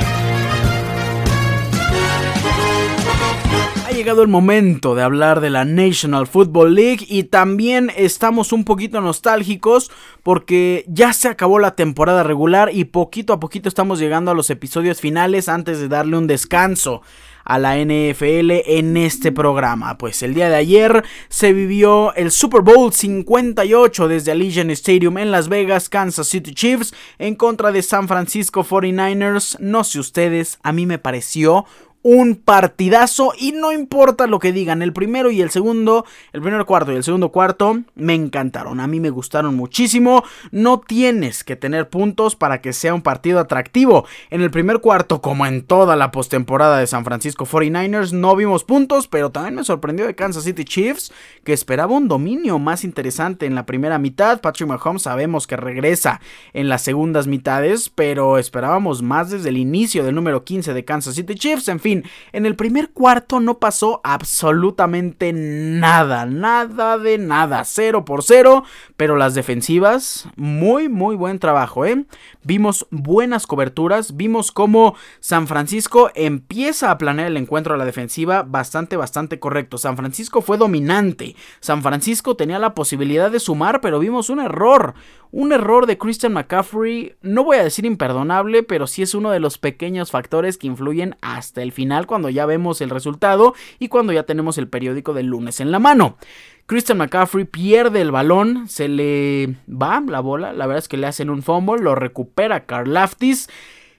Ha llegado el momento de hablar de la National Football League y también estamos un poquito nostálgicos porque ya se acabó la temporada regular y poquito a poquito estamos llegando a los episodios finales antes de darle un descanso a la NFL en este programa. Pues el día de ayer se vivió el Super Bowl 58 desde Allegiant Stadium en Las Vegas. Kansas City Chiefs en contra de San Francisco 49ers. No sé ustedes, a mí me pareció un partidazo y no importa lo que digan, el primero cuarto y el segundo cuarto me encantaron, a mí me gustaron muchísimo. No tienes que tener puntos para que sea un partido atractivo. En el primer cuarto, como en toda la postemporada de San Francisco 49ers, no vimos puntos, pero también me sorprendió de Kansas City Chiefs, que esperaba un dominio más interesante en la primera mitad. Patrick Mahomes sabemos que regresa en las segundas mitades, pero esperábamos más desde el inicio del número 15 de Kansas City Chiefs. En fin, en el primer cuarto no pasó absolutamente nada, 0-0, pero las defensivas, muy buen trabajo, Vimos buenas coberturas, vimos cómo San Francisco empieza a planear el encuentro a la defensiva bastante correcto. San Francisco fue dominante, San Francisco tenía la posibilidad de sumar, pero vimos un error de Christian McCaffrey, no voy a decir imperdonable, pero sí es uno de los pequeños factores que influyen hasta el final cuando ya vemos el resultado y cuando ya tenemos el periódico del lunes en la mano. Christian McCaffrey pierde el balón, se le va la bola, la verdad es que le hacen un fumble, lo recupera Karlaftis.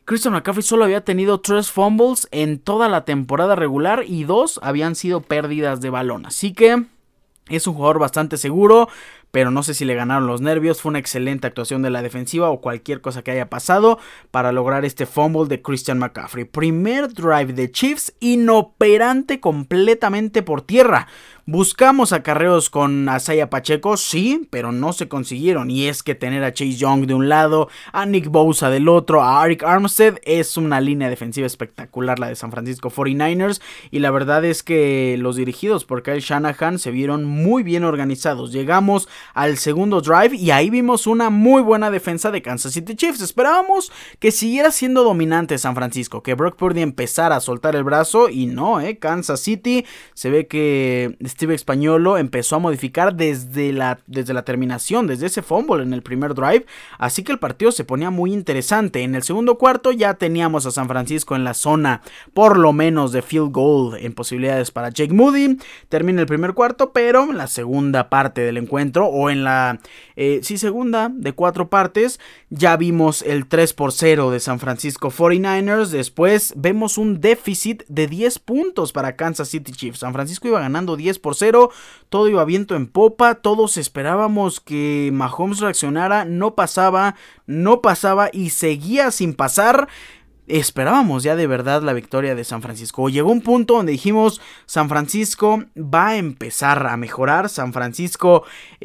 Christian McCaffrey solo había tenido 3 fumbles en toda la temporada regular y 2 habían sido pérdidas de balón. Así que es un jugador bastante seguro, pero no sé si le ganaron los nervios. Fue una excelente actuación de la defensiva o cualquier cosa que haya pasado para lograr este fumble de Christian McCaffrey. Primer drive de Chiefs inoperante completamente por tierra. Buscamos acarreos con Isaiah Pacheco, sí, pero no se consiguieron. Y es que tener a Chase Young de un lado, a Nick Bosa del otro, a Arik Armstead, es una línea defensiva espectacular la de San Francisco 49ers. Y la verdad es que los dirigidos por Kyle Shanahan se vieron muy bien organizados. Llegamos al segundo drive y ahí vimos una muy buena defensa de Kansas City Chiefs. Esperábamos que siguiera siendo dominante San Francisco, que Brock Purdy empezara a soltar el brazo y no, Kansas City se ve que Steve Spagnuolo empezó a modificar desde la terminación, desde ese fumble en el primer drive, así que el partido se ponía muy interesante. En el segundo cuarto ya teníamos a San Francisco en la zona por lo menos de field goal en posibilidades para Jake Moody. Termina el primer cuarto, pero en la segunda parte del encuentro, o en la segunda de 4 partes, ya vimos el 3-0 de San Francisco 49ers. Después vemos un déficit de 10 puntos para Kansas City Chiefs. San Francisco iba ganando 10-0, todo iba viento en popa, todos esperábamos que Mahomes reaccionara, no pasaba y seguía sin pasar. Esperábamos ya de verdad la victoria de San Francisco. Llegó un punto donde dijimos, San Francisco va a empezar a mejorar, San Francisco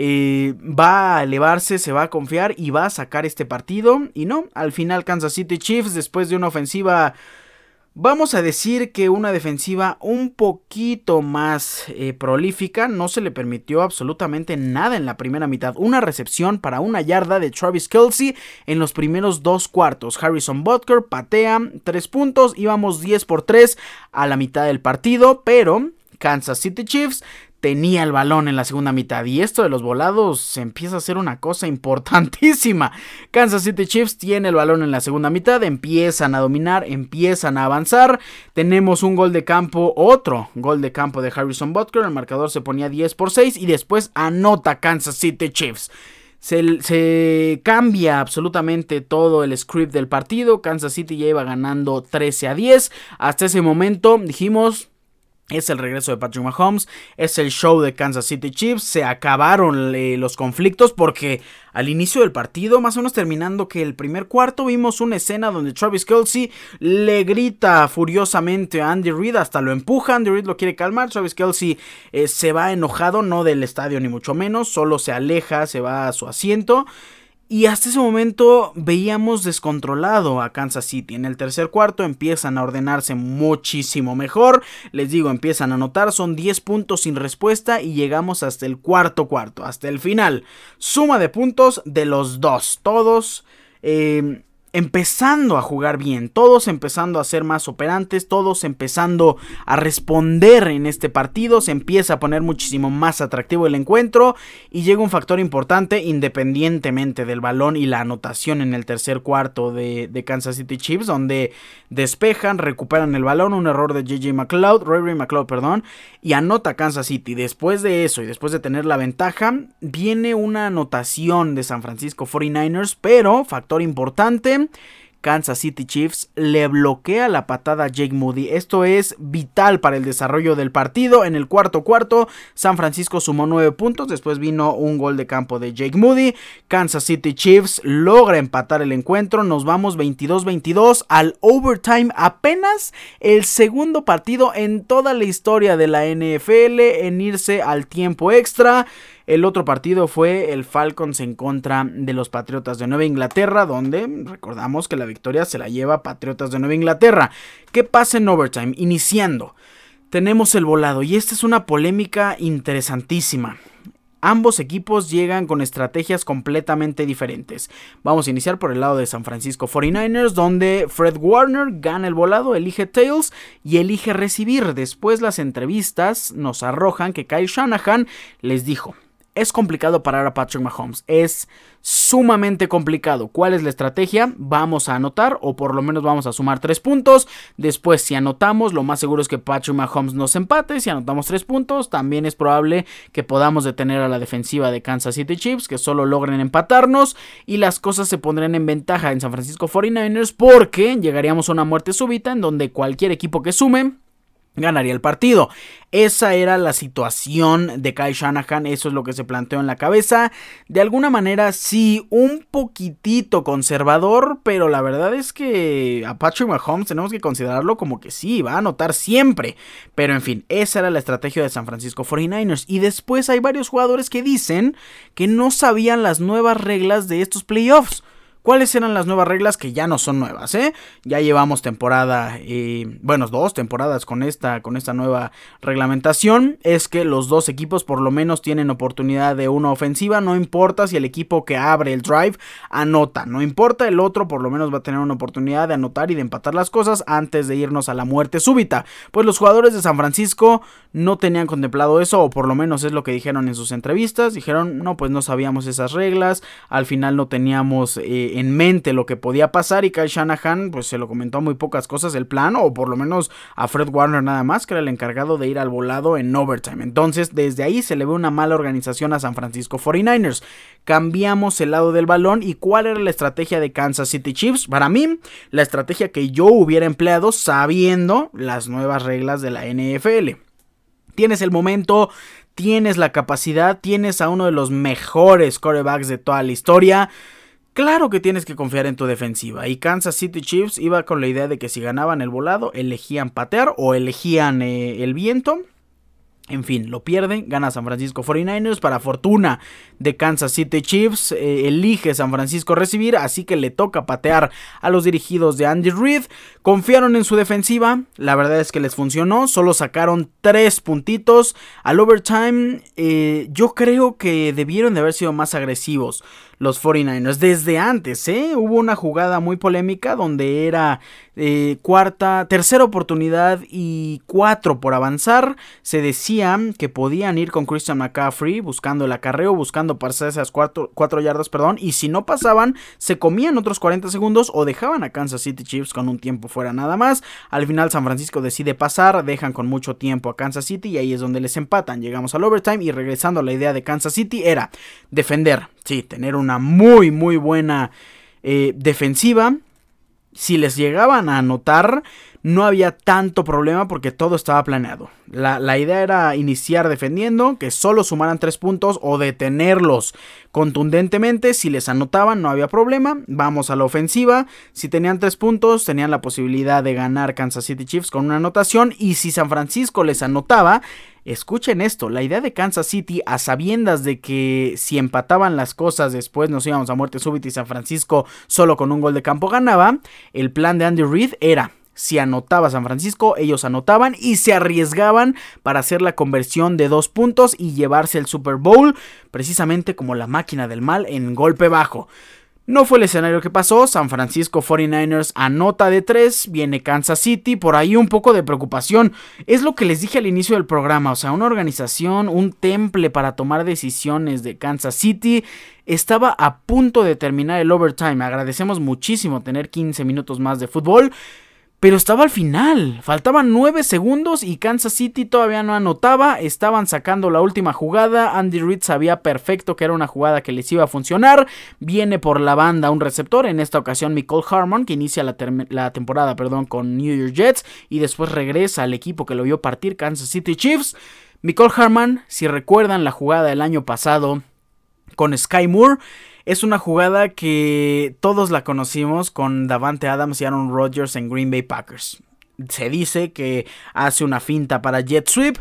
va a elevarse, se va a confiar y va a sacar este partido. Y no, al final Kansas City Chiefs, después de una ofensiva, vamos a decir que una defensiva un poquito más prolífica, no se le permitió absolutamente nada en la primera mitad. Una recepción para 1 yarda de Travis Kelce en los primeros 2 cuartos. Harrison Butker patea 3 puntos, íbamos 10-3 a la mitad del partido, pero Kansas City Chiefs tenía el balón en la segunda mitad y esto de los volados se empieza a hacer una cosa importantísima. Kansas City Chiefs tiene el balón en la segunda mitad, empiezan a dominar, empiezan a avanzar. Tenemos un gol de campo, otro gol de campo de Harrison Butker, el marcador se ponía 10-6 y después anota Kansas City Chiefs. Se cambia absolutamente todo el script del partido. Kansas City ya iba ganando 13-10. Hasta ese momento dijimos, es el regreso de Patrick Mahomes, es el show de Kansas City Chiefs. Se acabaron los conflictos porque al inicio del partido, más o menos terminando que el primer cuarto, vimos una escena donde Travis Kelce le grita furiosamente a Andy Reid, hasta lo empuja, Andy Reid lo quiere calmar, Travis Kelce se va enojado, no del estadio ni mucho menos, solo se aleja, se va a su asiento. Y hasta ese momento veíamos descontrolado a Kansas City. En el tercer cuarto empiezan a ordenarse muchísimo mejor. Les digo, empiezan a anotar, son 10 puntos sin respuesta y llegamos hasta el cuarto, hasta el final. Suma de puntos de los dos, todos empezando a jugar bien, todos empezando a ser más operantes, todos empezando a responder en este partido. Se empieza a poner muchísimo más atractivo el encuentro y llega un factor importante independientemente del balón y la anotación en el tercer cuarto de Kansas City Chiefs, donde despejan, recuperan el balón, un error de Ray Ray McCloud, y anota Kansas City. Después de eso y después de tener la ventaja, viene una anotación de San Francisco 49ers, pero factor importante, Kansas City Chiefs le bloquea la patada a Jake Moody. Esto es vital para el desarrollo del partido. En el cuarto, San Francisco sumó 9 puntos. Después vino un gol de campo de Jake Moody. Kansas City Chiefs logra empatar el encuentro. Nos vamos 22-22 al overtime. Apenas el segundo partido en toda la historia de la NFL en irse al tiempo extra. El otro partido fue el Falcons en contra de los Patriotas de Nueva Inglaterra, donde recordamos que la victoria se la lleva Patriotas de Nueva Inglaterra. ¿Qué pasa en overtime? Iniciando, tenemos el volado y esta es una polémica interesantísima. Ambos equipos llegan con estrategias completamente diferentes. Vamos a iniciar por el lado de San Francisco 49ers, donde Fred Warner gana el volado, elige tails y elige recibir. Después las entrevistas nos arrojan que Kyle Shanahan les dijo: Es complicado parar a Patrick Mahomes, es sumamente complicado. ¿Cuál es la estrategia? Vamos a anotar, o por lo menos vamos a sumar 3 puntos. Después, si anotamos, lo más seguro es que Patrick Mahomes nos empate. Si anotamos 3 puntos, también es probable que podamos detener a la defensiva de Kansas City Chiefs, que solo logren empatarnos, y las cosas se pondrían en ventaja en San Francisco 49ers, porque llegaríamos a una muerte súbita en donde cualquier equipo que sume ganaría el partido. Esa era la situación de Kyle Shanahan, eso es lo que se planteó en la cabeza. De alguna manera sí, un poquitito conservador, pero la verdad es que a Patrick Mahomes tenemos que considerarlo como que sí, va a anotar siempre. Pero en fin, esa era la estrategia de San Francisco 49ers. Y después hay varios jugadores que dicen que no sabían las nuevas reglas de estos playoffs. ¿Cuáles eran las nuevas reglas? Que ya no son nuevas, Ya llevamos temporada, 2 temporadas con esta nueva reglamentación. Es que los dos equipos por lo menos tienen oportunidad de una ofensiva. No importa si el equipo que abre el drive anota. No importa, el otro por lo menos va a tener una oportunidad de anotar y de empatar las cosas antes de irnos a la muerte súbita. Pues los jugadores de San Francisco no tenían contemplado eso, o por lo menos es lo que dijeron en sus entrevistas. Dijeron, no, pues no sabíamos esas reglas. Al final no teníamos en mente lo que podía pasar, y Kyle Shanahan pues se lo comentó a muy pocas cosas el plan, o por lo menos a Fred Warner nada más, que era el encargado de ir al volado en overtime. Entonces desde ahí se le ve una mala organización a San Francisco 49ers. Cambiamos el lado del balón. ¿Y cuál era la estrategia de Kansas City Chiefs? Para mí, la estrategia que yo hubiera empleado sabiendo las nuevas reglas de la NFL. Tienes el momento, tienes la capacidad, tienes a uno de los mejores quarterbacks de toda la historia. Claro que tienes que confiar en tu defensiva, y Kansas City Chiefs iba con la idea de que si ganaban el volado, elegían patear o elegían el viento. En fin, lo pierden, gana San Francisco 49ers. Para fortuna de Kansas City Chiefs, elige San Francisco recibir, así que le toca patear a los dirigidos de Andy Reid. Confiaron en su defensiva, la verdad es que les funcionó, solo sacaron 3 puntitos. Al overtime, yo creo que debieron de haber sido más agresivos los 49ers desde antes, Hubo una jugada muy polémica donde era tercera oportunidad y 4 por avanzar. Se decía que podían ir con Christian McCaffrey buscando el acarreo, buscando pasar esas 4 yardas, y si no pasaban, se comían otros 40 segundos o dejaban a Kansas City Chiefs con un tiempo fuera nada más. Al final San Francisco decide pasar, dejan con mucho tiempo a Kansas City y ahí es donde les empatan. Llegamos al overtime y regresando a la idea de Kansas City era defender, sí, tener una muy muy buena defensiva. Si les llegaban a anotar, no había tanto problema porque todo estaba planeado. La idea era iniciar defendiendo, que solo sumaran 3 puntos o detenerlos contundentemente. Si les anotaban, no había problema. Vamos a la ofensiva. Si tenían 3 puntos, tenían la posibilidad de ganar Kansas City Chiefs con una anotación. Y si San Francisco les anotaba, escuchen esto, la idea de Kansas City, a sabiendas de que si empataban las cosas después nos íbamos a muerte súbita y San Francisco solo con un gol de campo ganaba, el plan de Andy Reid era: si anotaba San Francisco, ellos anotaban y se arriesgaban para hacer la conversión de 2 puntos y llevarse el Super Bowl, precisamente como la máquina del mal en golpe bajo. No fue el escenario que pasó. San Francisco 49ers anota de 3, viene Kansas City, por ahí un poco de preocupación. Es lo que les dije al inicio del programa, o sea, una organización, un temple para tomar decisiones de Kansas City. Estaba a punto de terminar el overtime. Agradecemos muchísimo tener 15 minutos más de fútbol, pero estaba al final, faltaban 9 segundos y Kansas City todavía no anotaba, estaban sacando la última jugada. Andy Reid sabía perfecto que era una jugada que les iba a funcionar. Viene por la banda un receptor, en esta ocasión Mecole Hardman, que inicia la temporada con New York Jets y después regresa al equipo que lo vio partir, Kansas City Chiefs. Mecole Hardman, si recuerdan la jugada del año pasado con Sky Moore, es una jugada que todos la conocimos con Davante Adams y Aaron Rodgers en Green Bay Packers. Se dice que hace una finta para jet sweep,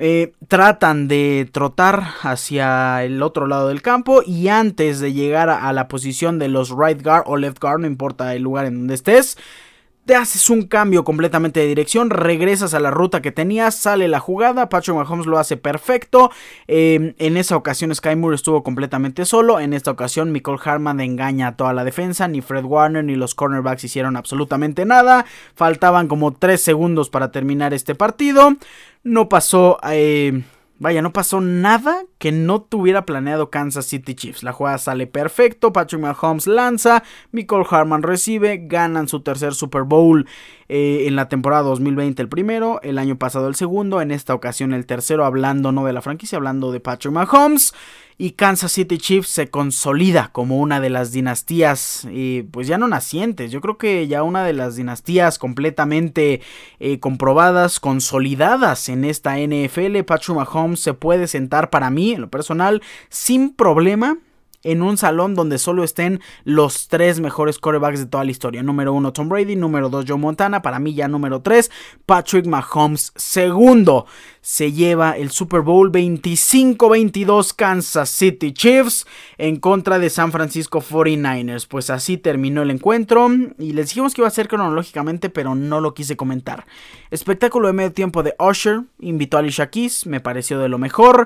tratan de trotar hacia el otro lado del campo y antes de llegar a la posición de los right guard o left guard, no importa el lugar en donde estés, te haces un cambio completamente de dirección, regresas a la ruta que tenías, sale la jugada, Patrick Mahomes lo hace perfecto. En esa ocasión Sky Moore estuvo completamente solo, en esta ocasión Mecole Hardman engaña a toda la defensa, ni Fred Warner ni los cornerbacks hicieron absolutamente nada, faltaban como 3 segundos para terminar este partido, no pasó Vaya, no pasó nada que no tuviera planeado Kansas City Chiefs. La jugada sale perfecto, Patrick Mahomes lanza, Mecole Hardman recibe, ganan su tercer Super Bowl en la temporada 2020 el primero, el año pasado el segundo, en esta ocasión el tercero, hablando no de la franquicia, hablando de Patrick Mahomes. Y Kansas City Chiefs se consolida como una de las dinastías, pues ya no nacientes, yo creo que ya una de las dinastías completamente comprobadas, consolidadas en esta NFL. Patrick Mahomes se puede sentar, para mí, en lo personal, sin problema, en un salón donde solo estén los 3 mejores quarterbacks de toda la historia. Número 1 Tom Brady, número 2 Joe Montana, para mí ya número 3 Patrick Mahomes. Segundo, se lleva el Super Bowl 25-22 Kansas City Chiefs en contra de San Francisco 49ers. Pues así terminó el encuentro y les dijimos que iba a ser cronológicamente, pero no lo quise comentar. Espectáculo de medio tiempo de Usher, invitó a Alicia Keys, me pareció de lo mejor.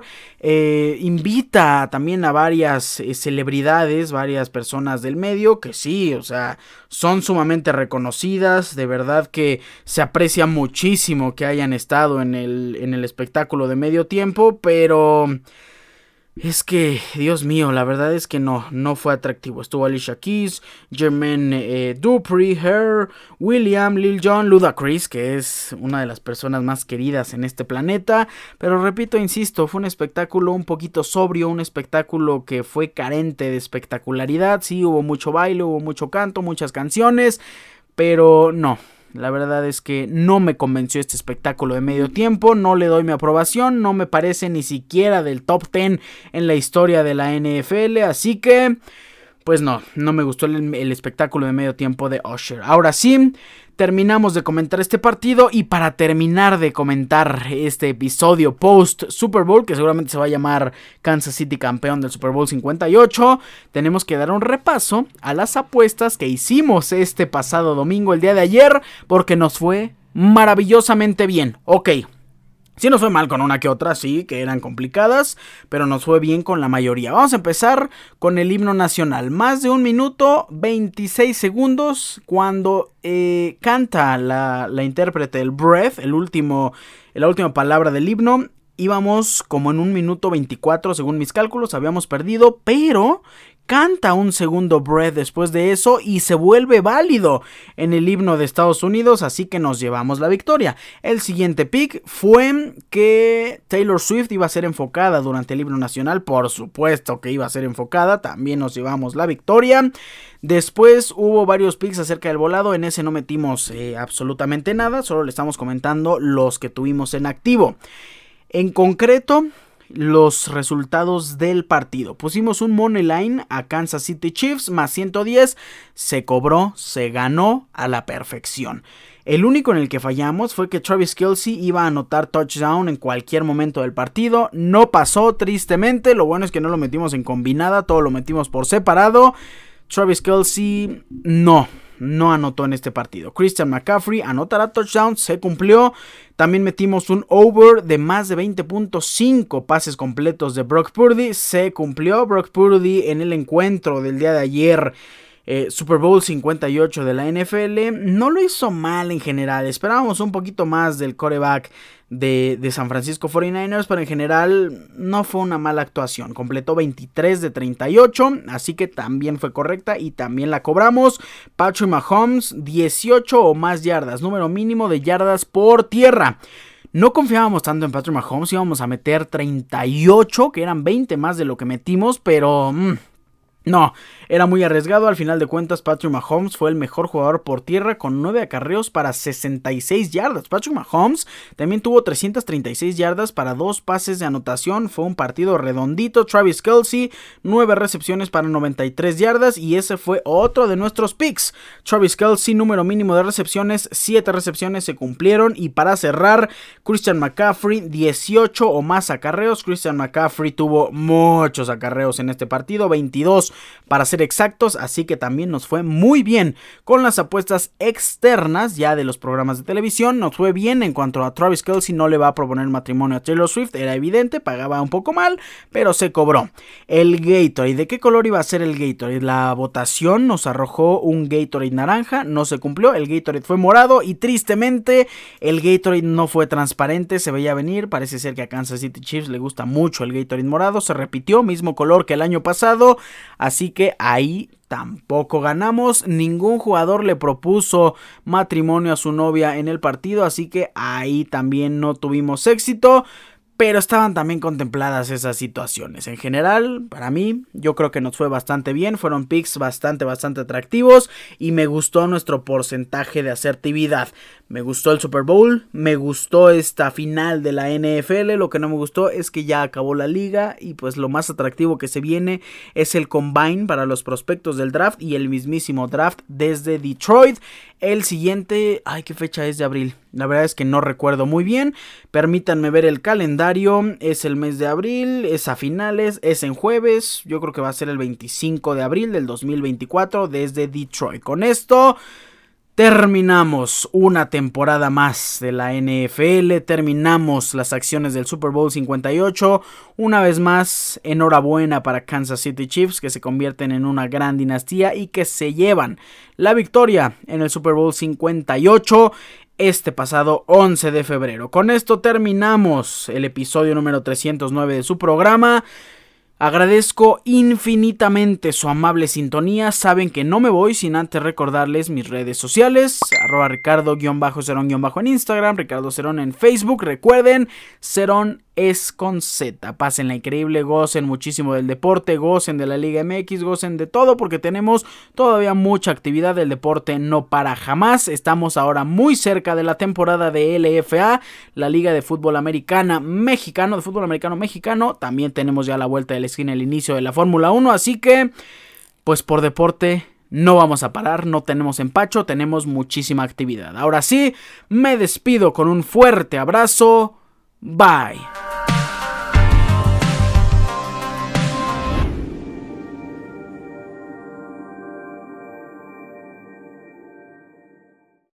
Invita también a varias celebridades, varias personas del medio que sí, o sea, son sumamente reconocidas. De verdad que se aprecia muchísimo que hayan estado en el espectáculo de medio tiempo, pero es que, Dios mío, la verdad es que no fue atractivo. Estuvo Alicia Keys, Jermaine Dupri, Her, William, Lil Jon, Ludacris, que es una de las personas más queridas en este planeta. Pero repito, insisto, fue un espectáculo un poquito sobrio, un espectáculo que fue carente de espectacularidad. Sí, hubo mucho baile, hubo mucho canto, muchas canciones, pero no. La verdad es que no me convenció este espectáculo de medio tiempo, no le doy mi aprobación, no me parece ni siquiera del top 10 en la historia de la NFL, así que pues no me gustó el espectáculo de medio tiempo de Usher. Ahora sí, terminamos de comentar este partido y para terminar de comentar este episodio post Super Bowl, que seguramente se va a llamar Kansas City campeón del Super Bowl 58, tenemos que dar un repaso a las apuestas que hicimos este pasado domingo, el día de ayer, porque nos fue maravillosamente bien. Ok. Sí nos fue mal con una que otra, sí, que eran complicadas, pero nos fue bien con la mayoría. Vamos a empezar con el himno nacional. Más de 1 minuto, 26 segundos, cuando canta la intérprete, el breath, la última palabra del himno. Íbamos como en 1 minuto 24, según mis cálculos, habíamos perdido, pero canta un segundo breath después de eso y se vuelve válido en el himno de Estados Unidos, así que nos llevamos la victoria. El siguiente pick fue que Taylor Swift iba a ser enfocada durante el himno nacional, por supuesto que iba a ser enfocada, también nos llevamos la victoria. Después hubo varios picks acerca del volado, en ese no metimos absolutamente nada, solo le estamos comentando los que tuvimos en activo. En concreto, los resultados del partido. Pusimos un money line a Kansas City Chiefs más 110. Se cobró, se ganó a la perfección. El único en el que fallamos fue que Travis Kelce iba a anotar touchdown en cualquier momento del partido. No pasó, tristemente. Lo bueno es que no lo metimos en combinada, todo lo metimos por separado. Travis Kelce no anotó en este partido. Christian McCaffrey anotará touchdown, se cumplió. También metimos un over de más de 20.5 pases completos de Brock Purdy, se cumplió. Brock Purdy en el encuentro del día de ayer, Super Bowl 58 de la NFL, no lo hizo mal en general. Esperábamos un poquito más del quarterback de San Francisco 49ers, pero en general no fue una mala actuación. Completó 23 de 38, así que también fue correcta y también la cobramos. Patrick Mahomes, 18 o más yardas, número mínimo de yardas por tierra. No confiábamos tanto en Patrick Mahomes, íbamos a meter 38, que eran 20 más de lo que metimos, pero no, era muy arriesgado. Al final de cuentas, Patrick Mahomes fue el mejor jugador por tierra con 9 acarreos para 66 yardas. Patrick Mahomes también tuvo 336 yardas para 2 pases de anotación. Fue un partido redondito. Travis Kelce, 9 recepciones para 93 yardas y ese fue otro de nuestros picks. Travis Kelce, número mínimo de recepciones, 7 recepciones se cumplieron. Y para cerrar, Christian McCaffrey, 18 o más acarreos. Christian McCaffrey tuvo muchos acarreos en este partido, 22 para ser exactos, así que también nos fue muy bien con las apuestas externas ya de los programas de televisión. Nos fue bien en cuanto a Travis Kelce no le va a proponer matrimonio a Taylor Swift, era evidente, pagaba un poco mal, pero se cobró. El Gatorade, ¿de qué color iba a ser el Gatorade? La votación nos arrojó un Gatorade naranja, no se cumplió, el Gatorade fue morado y tristemente el Gatorade no fue transparente, se veía venir, parece ser que a Kansas City Chiefs le gusta mucho el Gatorade morado, se repitió, mismo color que el año pasado, así que ahí tampoco ganamos, ningún jugador le propuso matrimonio a su novia en el partido, así que ahí también no tuvimos éxito. Pero estaban también contempladas esas situaciones. En general, para mí, yo creo que nos fue bastante bien. Fueron picks bastante atractivos. Y me gustó nuestro porcentaje de asertividad. Me gustó el Super Bowl. Me gustó esta final de la NFL. Lo que no me gustó es que ya acabó la liga. Y pues lo más atractivo que se viene es el combine para los prospectos del draft. Y el mismísimo draft desde Detroit. El siguiente, ¿qué fecha es de abril? La verdad es que no recuerdo muy bien. Permítanme ver el calendario. Es el mes de abril, es a finales, es en jueves. Yo creo que va a ser el 25 de abril del 2024 desde Detroit. Con esto terminamos una temporada más de la NFL, terminamos las acciones del Super Bowl 58, una vez más enhorabuena para Kansas City Chiefs que se convierten en una gran dinastía y que se llevan la victoria en el Super Bowl 58 este pasado 11 de febrero. Con esto terminamos el episodio número 309 de su programa. Agradezco infinitamente su amable sintonía. Saben que no me voy sin antes recordarles mis redes sociales. @Ricardo_Cerón- en Instagram. Ricardo Cerón en Facebook. Recuerden, Cerón es con Z. Pásenla increíble, gocen muchísimo del deporte, gocen de la Liga MX, gocen de todo porque tenemos todavía mucha actividad. El deporte no para jamás. Estamos ahora muy cerca de la temporada de LFA, la Liga de Fútbol Americano Mexicano. También tenemos ya a la vuelta de la esquina el inicio de la Fórmula 1, así que pues por deporte no vamos a parar, no tenemos empacho, tenemos muchísima actividad. Ahora sí, me despido con un fuerte abrazo. Bye.